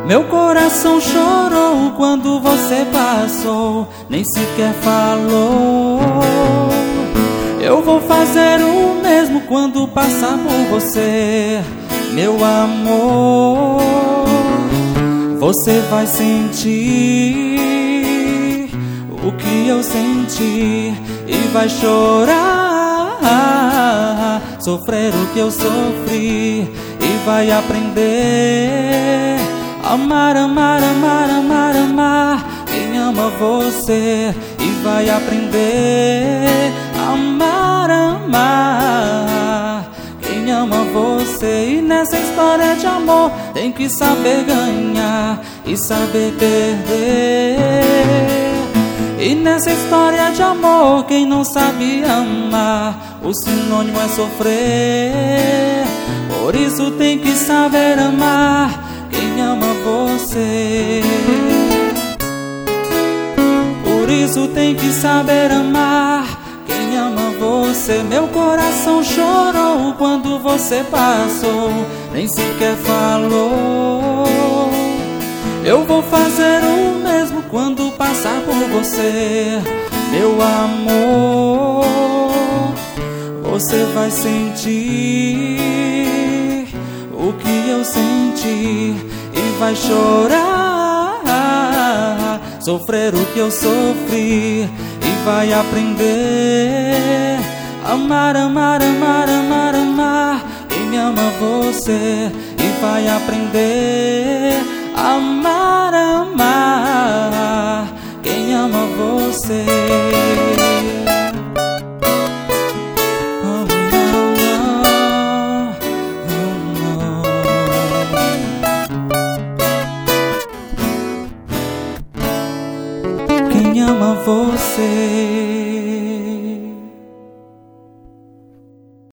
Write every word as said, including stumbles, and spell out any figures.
Meu coração chorou quando você passou, nem sequer falou. Eu vou fazer o mesmo quando passar por você, meu amor. Você vai sentir o que eu senti e vai chorar, sofrer o que eu sofri e vai aprender. Amar, amar, amar, amar, amar quem ama você e vai aprender. Amar, amar quem ama você. E nessa história de amor tem que saber ganhar e saber perder. E nessa história de amor quem não sabe amar, o sinônimo é sofrer. Por isso tem que saber amar quem ama você. Por isso tem que saber amar quem ama você. Meu coração chorou quando você passou, nem sequer falou. Eu vou fazer o mesmo quando passar por você, meu amor. Você vai sentir o que eu senti e vai chorar, sofrer o que eu sofri e vai aprender. Amar, amar, amar, amar, amar quem ama você e vai aprender. Amar, amar quem ama você. Quem ama você.